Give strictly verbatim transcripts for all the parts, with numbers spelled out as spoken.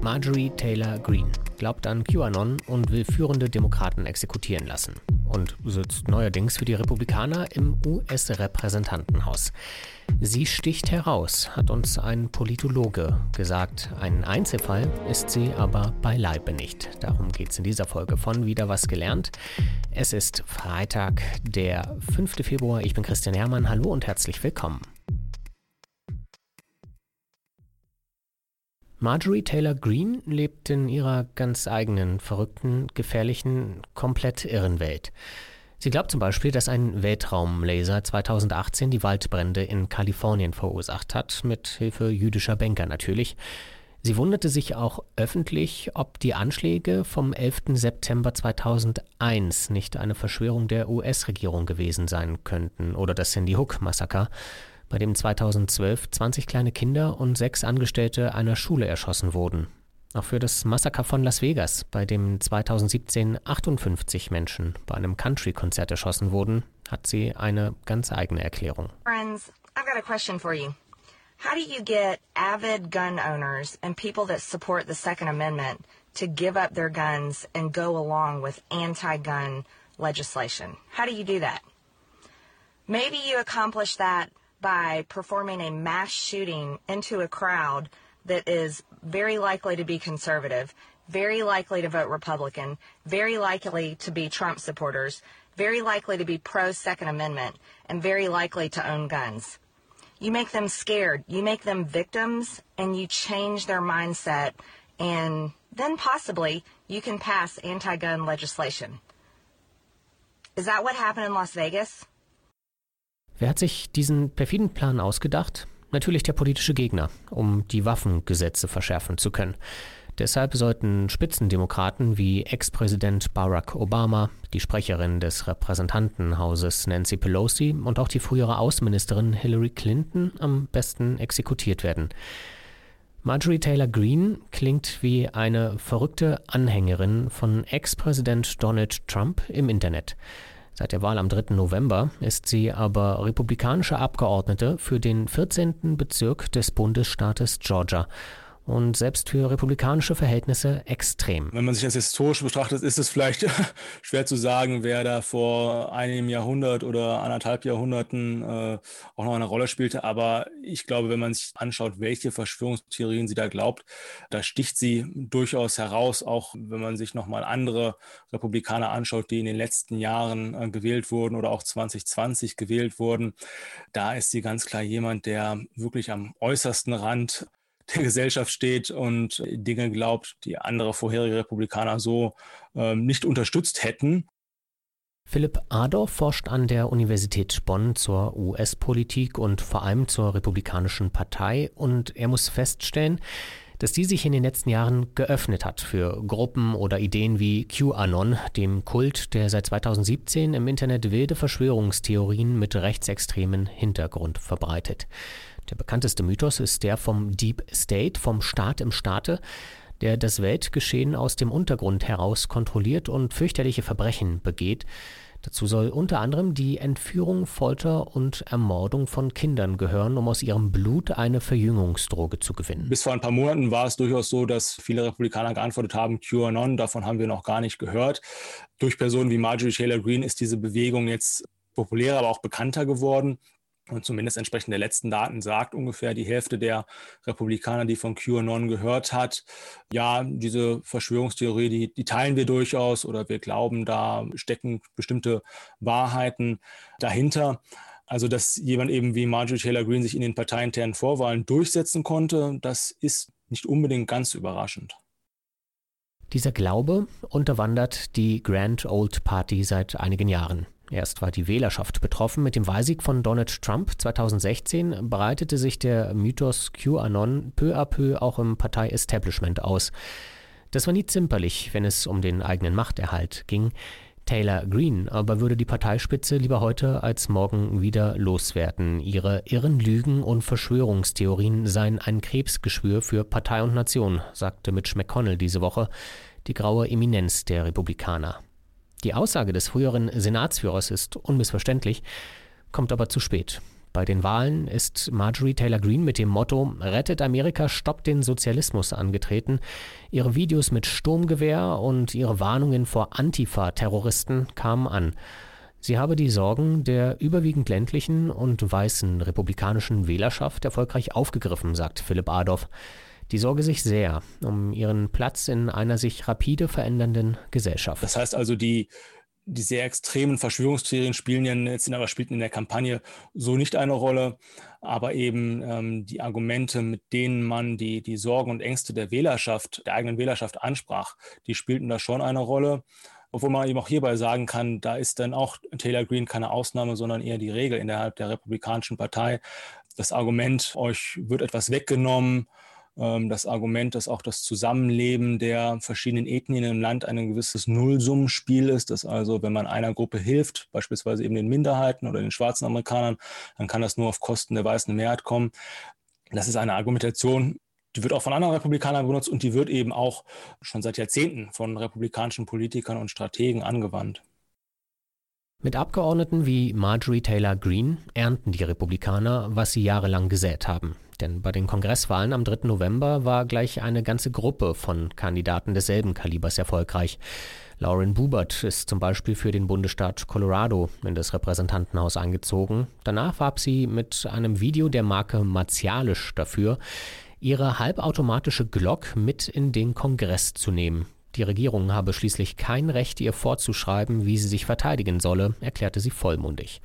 Marjorie Taylor Greene glaubt an QAnon und will führende Demokraten exekutieren lassen und sitzt neuerdings für die Republikaner im U S-Repräsentantenhaus. Sie sticht heraus, hat uns ein Politologe gesagt. Ein Einzelfall ist sie aber beileibe nicht. Darum geht es in dieser Folge von Wieder was gelernt. Es ist Freitag, der fünfte Februar. Ich bin Christian Herrmann. Hallo und herzlich willkommen. Marjorie Taylor Greene lebt in ihrer ganz eigenen, verrückten, gefährlichen, komplett irren Welt. Sie glaubt zum Beispiel, dass ein Weltraumlaser zweitausendachtzehn die Waldbrände in Kalifornien verursacht hat, mit Hilfe jüdischer Banker natürlich. Sie wunderte sich auch öffentlich, ob die Anschläge vom elften September zweitausendeins nicht eine Verschwörung der U S-Regierung gewesen sein könnten oder das Sandy Hook-Massaker, bei dem zweitausendzwölf zwanzig kleine Kinder und sechs Angestellte einer Schule erschossen wurden. Auch für das Massaker von Las Vegas, bei dem zweitausendsiebzehn achtundfünfzig Menschen bei einem Country-Konzert erschossen wurden, hat sie eine ganz eigene Erklärung. Friends, I've got a question for you. How do you get avid gun owners and people that support the Second Amendment to give up their guns and go along with anti-gun legislation? How do you do that? Maybe you accomplish that by performing a mass shooting into a crowd that is very likely to be conservative, very likely to vote Republican, very likely to be Trump supporters, very likely to be pro-Second Amendment, and very likely to own guns. You make them scared, you make them victims, and you change their mindset, and then possibly you can pass anti-gun legislation. Is that what happened in Las Vegas? Wer hat sich diesen perfiden Plan ausgedacht? Natürlich der politische Gegner, um die Waffengesetze verschärfen zu können. Deshalb sollten Spitzendemokraten wie Ex-Präsident Barack Obama, die Sprecherin des Repräsentantenhauses Nancy Pelosi und auch die frühere Außenministerin Hillary Clinton am besten exekutiert werden. Marjorie Taylor Greene klingt wie eine verrückte Anhängerin von Ex-Präsident Donald Trump im Internet. Seit der Wahl am dritten November ist sie aber republikanische Abgeordnete für den vierzehnten Bezirk des Bundesstaates Georgia und selbst für republikanische Verhältnisse extrem. Wenn man sich das historisch betrachtet, ist es vielleicht schwer zu sagen, wer da vor einem Jahrhundert oder anderthalb Jahrhunderten äh, auch noch eine Rolle spielte. Aber ich glaube, wenn man sich anschaut, welche Verschwörungstheorien sie da glaubt, da sticht sie durchaus heraus, auch wenn man sich nochmal andere Republikaner anschaut, die in den letzten Jahren äh, gewählt wurden oder auch zwanzig zwanzig gewählt wurden. Da ist sie ganz klar jemand, der wirklich am äußersten Rand der Gesellschaft steht und Dinge glaubt, die andere vorherige Republikaner so ähm, nicht unterstützt hätten. Philipp Adorf forscht an der Universität Bonn zur U S-Politik und vor allem zur Republikanischen Partei und er muss feststellen, dass die sich in den letzten Jahren geöffnet hat für Gruppen oder Ideen wie QAnon, dem Kult, der seit zweitausendsiebzehn im Internet wilde Verschwörungstheorien mit rechtsextremen Hintergrund verbreitet. Der bekannteste Mythos ist der vom Deep State, vom Staat im Staate, der das Weltgeschehen aus dem Untergrund heraus kontrolliert und fürchterliche Verbrechen begeht. Dazu soll unter anderem die Entführung, Folter und Ermordung von Kindern gehören, um aus ihrem Blut eine Verjüngungsdroge zu gewinnen. Bis vor ein paar Monaten war es durchaus so, dass viele Republikaner geantwortet haben, QAnon, davon haben wir noch gar nicht gehört. Durch Personen wie Marjorie Taylor Greene ist diese Bewegung jetzt populärer, aber auch bekannter geworden. Und zumindest entsprechend der letzten Daten sagt ungefähr die Hälfte der Republikaner, die von QAnon gehört hat, ja, diese Verschwörungstheorie, die, die teilen wir durchaus oder wir glauben, da stecken bestimmte Wahrheiten dahinter. Also, dass jemand eben wie Marjorie Taylor Greene sich in den parteiinternen Vorwahlen durchsetzen konnte, das ist nicht unbedingt ganz überraschend. Dieser Glaube unterwandert die Grand Old Party seit einigen Jahren. Erst war die Wählerschaft betroffen. Mit dem Wahlsieg von Donald Trump zweitausendsechzehn breitete sich der Mythos QAnon peu à peu auch im Partei-Establishment aus. Das war nie zimperlich, wenn es um den eigenen Machterhalt ging. Taylor Greene aber würde die Parteispitze lieber heute als morgen wieder loswerden. Ihre irren Lügen und Verschwörungstheorien seien ein Krebsgeschwür für Partei und Nation, sagte Mitch McConnell diese Woche, die graue Eminenz der Republikaner. Die Aussage des früheren Senatsführers ist unmissverständlich, kommt aber zu spät. Bei den Wahlen ist Marjorie Taylor Greene mit dem Motto „Rettet Amerika, stoppt den Sozialismus" angetreten. Ihre Videos mit Sturmgewehr und ihre Warnungen vor Antifa-Terroristen kamen an. Sie habe die Sorgen der überwiegend ländlichen und weißen republikanischen Wählerschaft erfolgreich aufgegriffen, sagt Philipp Adolf. Die sorge sich sehr um ihren Platz in einer sich rapide verändernden Gesellschaft. Das heißt also, die Die sehr extremen Verschwörungstheorien spielen ja jetzt in, aber spielten in der Kampagne so nicht eine Rolle. Aber eben ähm, die Argumente, mit denen man die, die Sorgen und Ängste der Wählerschaft, der eigenen Wählerschaft ansprach, die spielten da schon eine Rolle. Obwohl man eben auch hierbei sagen kann, da ist dann auch Taylor Greene keine Ausnahme, sondern eher die Regel innerhalb der Republikanischen Partei. Das Argument, euch wird etwas weggenommen, das Argument, dass auch das Zusammenleben der verschiedenen Ethnien im Land ein gewisses Nullsummenspiel ist, dass also, wenn man einer Gruppe hilft, beispielsweise eben den Minderheiten oder den schwarzen Amerikanern, dann kann das nur auf Kosten der weißen Mehrheit kommen. Das ist eine Argumentation, die wird auch von anderen Republikanern benutzt und die wird eben auch schon seit Jahrzehnten von republikanischen Politikern und Strategen angewandt. Mit Abgeordneten wie Marjorie Taylor Greene ernten die Republikaner, was sie jahrelang gesät haben. Denn bei den Kongresswahlen am dritten November war gleich eine ganze Gruppe von Kandidaten desselben Kalibers erfolgreich. Lauren Boebert ist zum Beispiel für den Bundesstaat Colorado in das Repräsentantenhaus eingezogen. Danach warb sie mit einem Video der Marke Martialisch dafür, ihre halbautomatische Glock mit in den Kongress zu nehmen. Die Regierung habe schließlich kein Recht, ihr vorzuschreiben, wie sie sich verteidigen solle, erklärte sie vollmundig.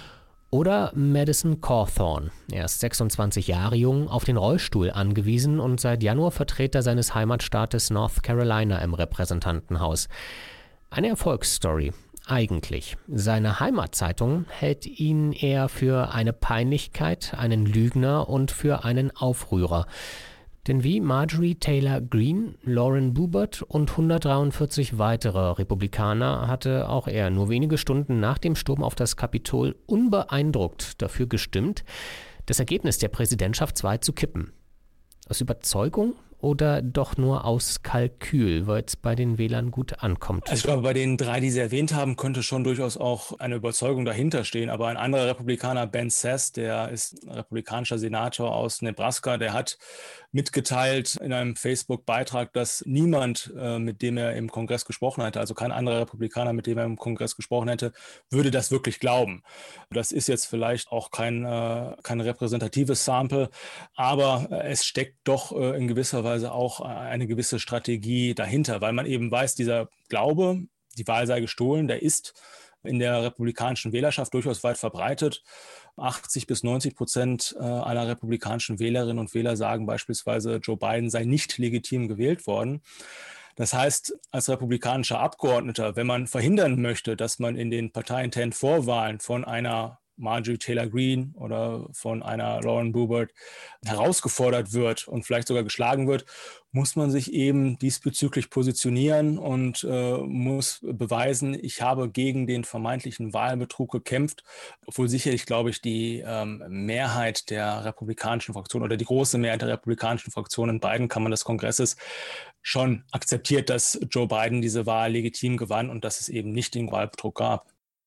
Oder Madison Cawthorn. Er ist sechsundzwanzig Jahre jung, auf den Rollstuhl angewiesen und seit Januar Vertreter seines Heimatstaates North Carolina im Repräsentantenhaus. Eine Erfolgsstory. Eigentlich. Seine Heimatzeitung hält ihn eher für eine Peinlichkeit, einen Lügner und für einen Aufrührer. Denn wie Marjorie Taylor Greene, Lauren Boebert und hundertdreiundvierzig weitere Republikaner hatte auch er nur wenige Stunden nach dem Sturm auf das Kapitol unbeeindruckt dafür gestimmt, das Ergebnis der Präsidentschaftswahl zu kippen. Aus Überzeugung oder doch nur aus Kalkül, weil es bei den Wählern gut ankommt? Also ich glaube, bei den drei, die Sie erwähnt haben, könnte schon durchaus auch eine Überzeugung dahinter stehen. Aber ein anderer Republikaner, Ben Sasse, der ist republikanischer Senator aus Nebraska, der hat mitgeteilt in einem Facebook-Beitrag, dass niemand, äh, mit dem er im Kongress gesprochen hätte, also kein anderer Republikaner, mit dem er im Kongress gesprochen hätte, würde das wirklich glauben. Das ist jetzt vielleicht auch kein, äh, kein repräsentatives Sample, aber äh, es steckt doch äh, in gewisser Weise auch eine gewisse Strategie dahinter, weil man eben weiß, dieser Glaube, die Wahl sei gestohlen, der ist in der republikanischen Wählerschaft durchaus weit verbreitet. achtzig bis neunzig Prozent aller republikanischen Wählerinnen und Wähler sagen beispielsweise, Joe Biden sei nicht legitim gewählt worden. Das heißt, als republikanischer Abgeordneter, wenn man verhindern möchte, dass man in den parteiinternen Vorwahlen von einer Marjorie Taylor Greene oder von einer Lauren Boebert herausgefordert wird und vielleicht sogar geschlagen wird, muss man sich eben diesbezüglich positionieren und äh, muss beweisen, ich habe gegen den vermeintlichen Wahlbetrug gekämpft, obwohl sicherlich, glaube ich, die ähm, Mehrheit der republikanischen Fraktion oder die große Mehrheit der republikanischen Fraktionen in beiden Kammern des Kongresses schon akzeptiert, dass Joe Biden diese Wahl legitim gewann und dass es eben nicht den Wahlbetrug gab.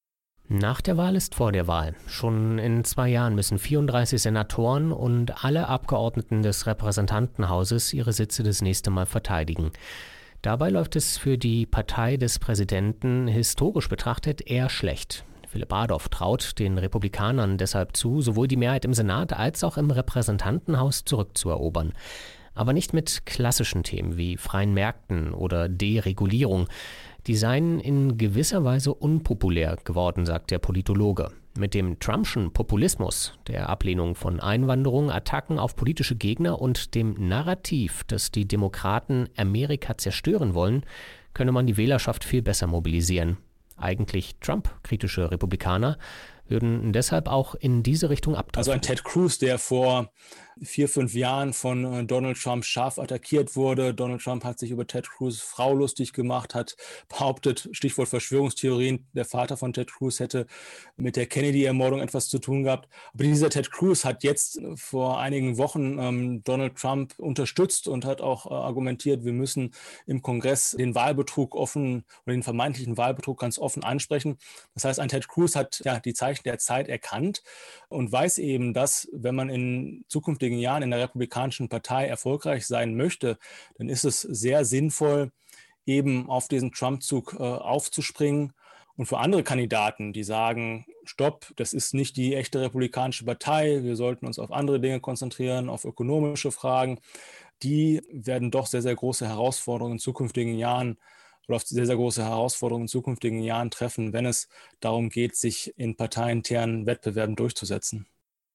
Nach der Wahl ist vor der Wahl. Schon in zwei Jahren müssen vierunddreißig Senatoren und alle Abgeordneten des Repräsentantenhauses ihre Sitze das nächste Mal verteidigen. Dabei läuft es für die Partei des Präsidenten historisch betrachtet eher schlecht. Philipp Adolf traut den Republikanern deshalb zu, sowohl die Mehrheit im Senat als auch im Repräsentantenhaus zurückzuerobern. Aber nicht mit klassischen Themen wie freien Märkten oder Deregulierung. Die seien in gewisser Weise unpopulär geworden, sagt der Politologe. Mit dem Trumpschen Populismus, der Ablehnung von Einwanderung, Attacken auf politische Gegner und dem Narrativ, dass die Demokraten Amerika zerstören wollen, könne man die Wählerschaft viel besser mobilisieren. Eigentlich Trump-kritische Republikaner würden deshalb auch in diese Richtung abtauchen. Also ein Ted Cruz, der vor vier, fünf Jahren von Donald Trump scharf attackiert wurde. Donald Trump hat sich über Ted Cruz' Frau lustig gemacht, hat behauptet, Stichwort Verschwörungstheorien, der Vater von Ted Cruz hätte mit der Kennedy-Ermordung etwas zu tun gehabt. Aber dieser Ted Cruz hat jetzt vor einigen Wochen ähm, Donald Trump unterstützt und hat auch äh, argumentiert, wir müssen im Kongress den Wahlbetrug offen oder den vermeintlichen Wahlbetrug ganz offen ansprechen. Das heißt, ein Ted Cruz hat ja die Zeichen der Zeit erkannt und weiß eben, dass, wenn man in zukünftigen Jahren in der Republikanischen Partei erfolgreich sein möchte, dann ist es sehr sinnvoll, eben auf diesen Trump-Zug äh, aufzuspringen. Und für andere Kandidaten, die sagen, stopp, das ist nicht die echte Republikanische Partei, wir sollten uns auf andere Dinge konzentrieren, auf ökonomische Fragen, die werden doch sehr, sehr große Herausforderungen in zukünftigen Jahren oder auf sehr, sehr große Herausforderungen in zukünftigen Jahren treffen, wenn es darum geht, sich in parteiinternen Wettbewerben durchzusetzen.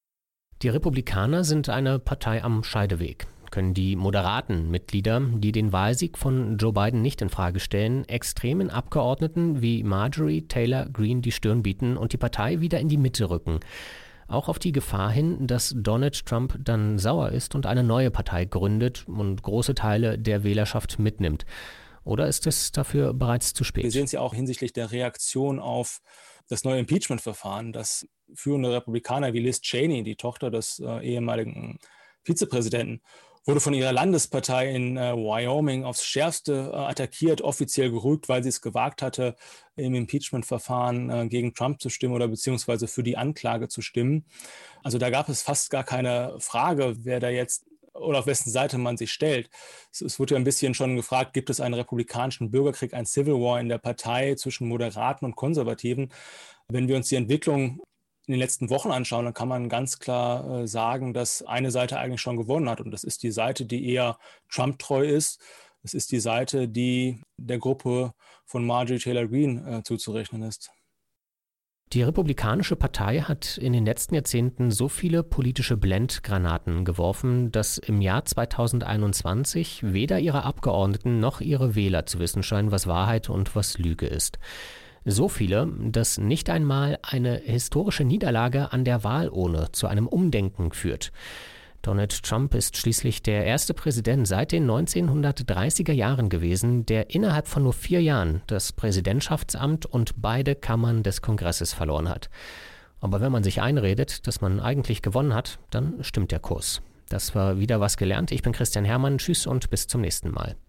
Die Republikaner sind eine Partei am Scheideweg. Können die moderaten Mitglieder, die den Wahlsieg von Joe Biden nicht in Frage stellen, extremen Abgeordneten wie Marjorie Taylor Greene die Stirn bieten und die Partei wieder in die Mitte rücken? Auch auf die Gefahr hin, dass Donald Trump dann sauer ist und eine neue Partei gründet und große Teile der Wählerschaft mitnimmt. Oder ist es dafür bereits zu spät? Wir sehen es ja auch hinsichtlich der Reaktion auf das neue Impeachment-Verfahren, dass führende Republikaner wie Liz Cheney, die Tochter des äh, ehemaligen Vizepräsidenten, wurde von ihrer Landespartei in äh, Wyoming aufs Schärfste äh, attackiert, offiziell gerügt, weil sie es gewagt hatte, im Impeachment-Verfahren äh, gegen Trump zu stimmen oder beziehungsweise für die Anklage zu stimmen. Also da gab es fast gar keine Frage, wer da jetzt oder auf wessen Seite man sich stellt. Es, es wurde ja ein bisschen schon gefragt, gibt es einen republikanischen Bürgerkrieg, ein Civil War in der Partei zwischen Moderaten und Konservativen? Wenn wir uns die Entwicklung in den letzten Wochen anschauen, dann kann man ganz klar äh, sagen, dass eine Seite eigentlich schon gewonnen hat. Und das ist die Seite, die eher Trump-treu ist. Das ist die Seite, die der Gruppe von Marjorie Taylor Greene äh, zuzurechnen ist. Die Republikanische Partei hat in den letzten Jahrzehnten so viele politische Blendgranaten geworfen, dass im Jahr zweitausendeinundzwanzig weder ihre Abgeordneten noch ihre Wähler zu wissen scheinen, was Wahrheit und was Lüge ist. So viele, dass nicht einmal eine historische Niederlage an der Wahlurne zu einem Umdenken führt. Donald Trump ist schließlich der erste Präsident seit den neunzehnhundertdreißiger Jahren gewesen, der innerhalb von nur vier Jahren das Präsidentschaftsamt und beide Kammern des Kongresses verloren hat. Aber wenn man sich einredet, dass man eigentlich gewonnen hat, dann stimmt der Kurs. Das war wieder was gelernt. Ich bin Christian Herrmann. Tschüss und bis zum nächsten Mal.